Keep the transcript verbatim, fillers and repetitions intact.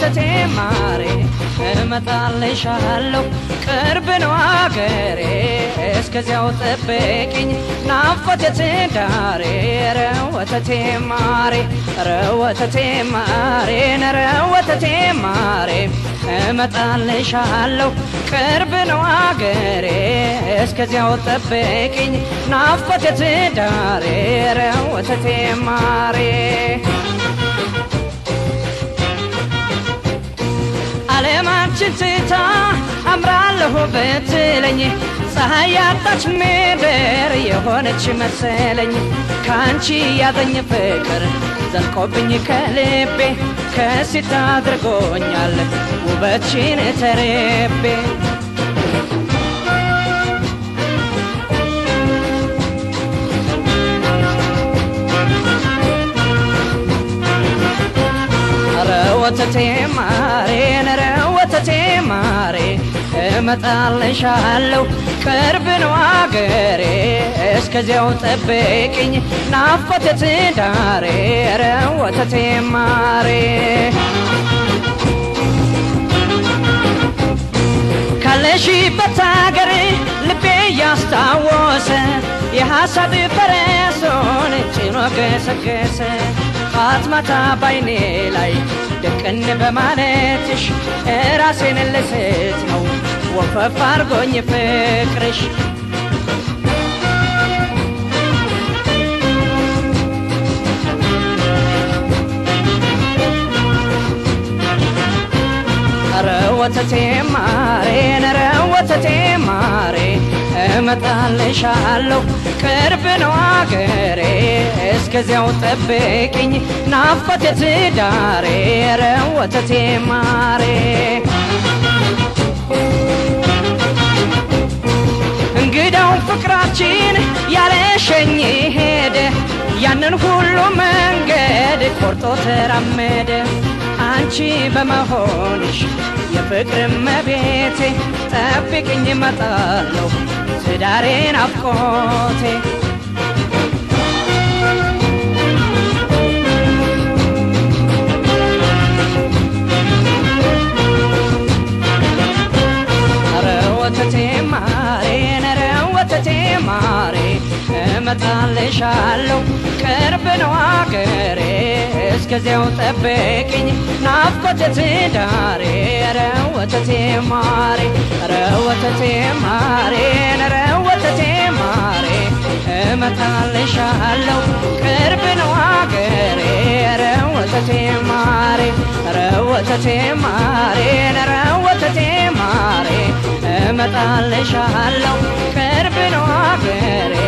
ወተቴ ማሬ እመጣልሻለሁ ቅርብ ነው አገሬ እስከዚያው ጠብቂኝ ናፍቆቴ ትዳሬ ኧረ ወተቴ ማሬ ኧረ ወተቴ ማሬ ኧረ ወተቴ ማሬ እመጣልሻለሁ ቅርብ ነው አገሬ እስከዚያው ጠብቂኝ ናፍቆቴ ትዳሬ ኧረ ወተቴ ማሬ ዓለማችን ትታ አምራለሁ ብትለኝ ፀሐይ ያጣች ምድር የሆነች መሰለኝ ካንቺ ያዘኝ ፍቅር ዘልቆብኝ ከልቤ ከሲት አድርጎኛል ውበትሽን ተርቤ ኧረ ወተቴ ማሬ ኧረ ወተቴ ማሬ እመጣልሻለሁ ቅርብ ነው አገሬ እስከዚያው ጠብቂኝ ናፍቆቴ ትዳሬ ኧረ ወተቴ ማሬ ካለሽበት አገር ልቤ ያስታወሰ የሐሳብ ፈረሱን ጭኖ ገሰገሰ ጧት ማታ ባይኔ ላይ ደቅን በማለትሽ ራሴን ልስት ነው ወፈፍ አርጎኝ ፍቅርሽ ኧረ ወተቴ ማሬ ኧረ ወተቴ ማሬ እመጣልሻለሁ ቅርብ ነው አገሬ እስከዚያው ጠብቂኝ ናፍቆቴ ትዳሬ ኧረ ወተቴ ማሬ እንግዳው ፍቅራችን ያለሸኝ ሄደ ያንን ሁሉ መንገድ ቆርጦ ተራመደ አንቺ በመሆንሽ የፍቅር እመቤቴ ጠብቂኝ እመጣለሁ ትዳሬ ናፍቆቴ ኧረ ወተቴ ማሬ ኧረ ወተቴ ማሬ እመጣልሻለሁ ቅርብ ነው አገሬ እስከዚያው ጠብቂኝ ናፍቆቴ ትዳሬ ኧረ ወተቴ ማሬ ኧረ ወተቴ ማሬ ኧረ ወተቴ ማሬ እመጣልሻለሁ ቅርብ ነው አገሬ ኧረ ወተቴ ማሬ ኧረ ወተቴ ማሬ ኧረ ወተቴ ማሬ እመጣልሻለሁ ቅርብ ነው አገሬ